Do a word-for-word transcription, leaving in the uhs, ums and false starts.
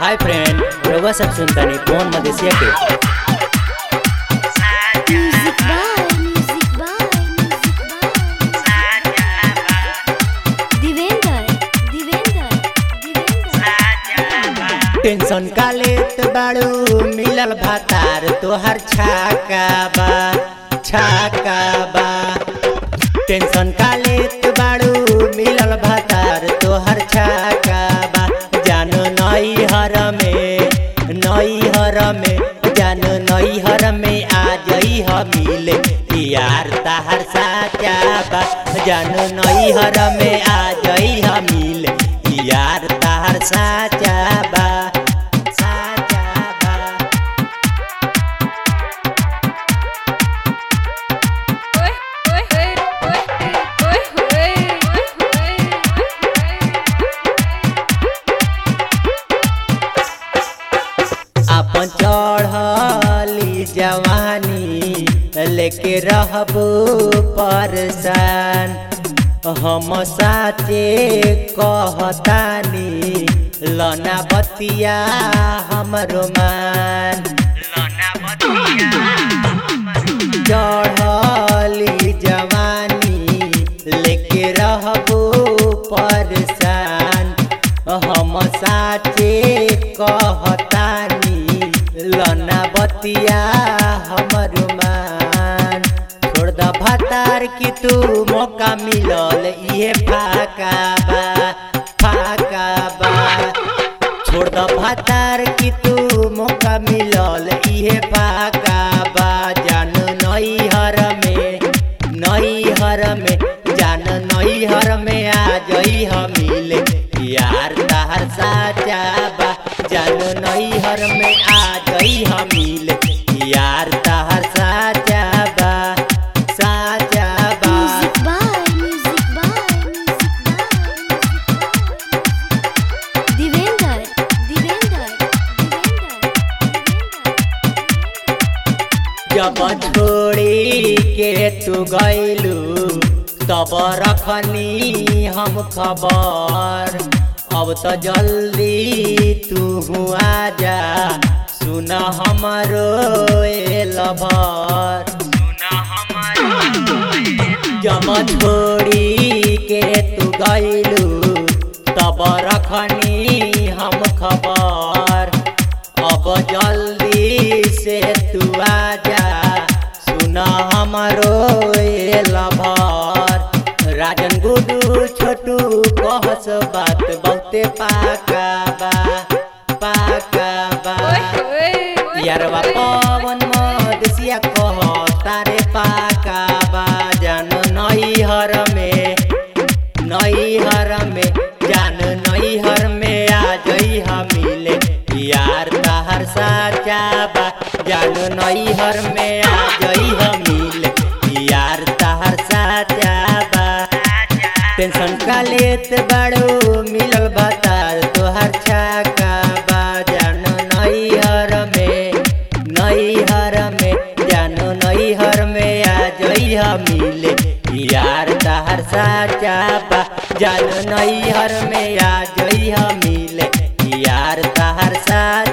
hi friend, रउआ सब सुनतानी कौन मदेशिया के music by music by music by Divendra Divendra Divendra tension का लेत बाड़ू मिलल भातार तोहर छाका बा छाका बा टेंशन का लेत बाड़ू मिलल भातार तोहर छाका बा जानो नई हर में नई हर में जानो नई हर में आ जई ह मिले यार ताहर साचा बा जानो नई हर में आ जई ह मिले यार ताहर साचा बा साचा बा अपन चढ़ली जवानी लेके रहबो परेशान हम साचे कहतानी लना बतिया हमरो मान चढ़ली जवानी लेके रहबो परेशान हम साचे कहतानी लना बतिया हमरो मान छोड़ द भातार की तू मौका मिलल इहे फाका बा फाका बा छोड़ द भातार की तू मौका मिलल इहे फाका बा जान नई हर में नई हर में जान नई हर में आ जई ह मिले यार ताहर साचा बा जान नई हर में आ जई ह मिले यार ताहर साचा बा साचा बा music by music by music by Divendra Divendra जब छोड़ी के तू गइलू तब रखनी हम खबर अब तो जल्दी तू आजा सुन हमरो ए लभर जब छोड़ी के तू गइलू तब रखनी हम खबर अब जल्दी से तू आजा सुन हमरो ए लभर राजन गुडू छोटू कहस बात बहुते पाका बा पाका बा यारवा पवन मदेशिया कह तारे पाका बा जान नई हर में नई हर में जान नई हर में आ जई ह मिले यार ताहर साचा बा जान नई हर में आ जई ह मिले यार ताहर साचा बा टेंशन का लेत बाड़ू मिलल भातार तोहर छाका बा जानो नई हर में नई हर में जानो नई हर में आ जई ह मिले यार ताहर साचा बा जानो नई हर में आ जई ह मिले यार ताहर साचा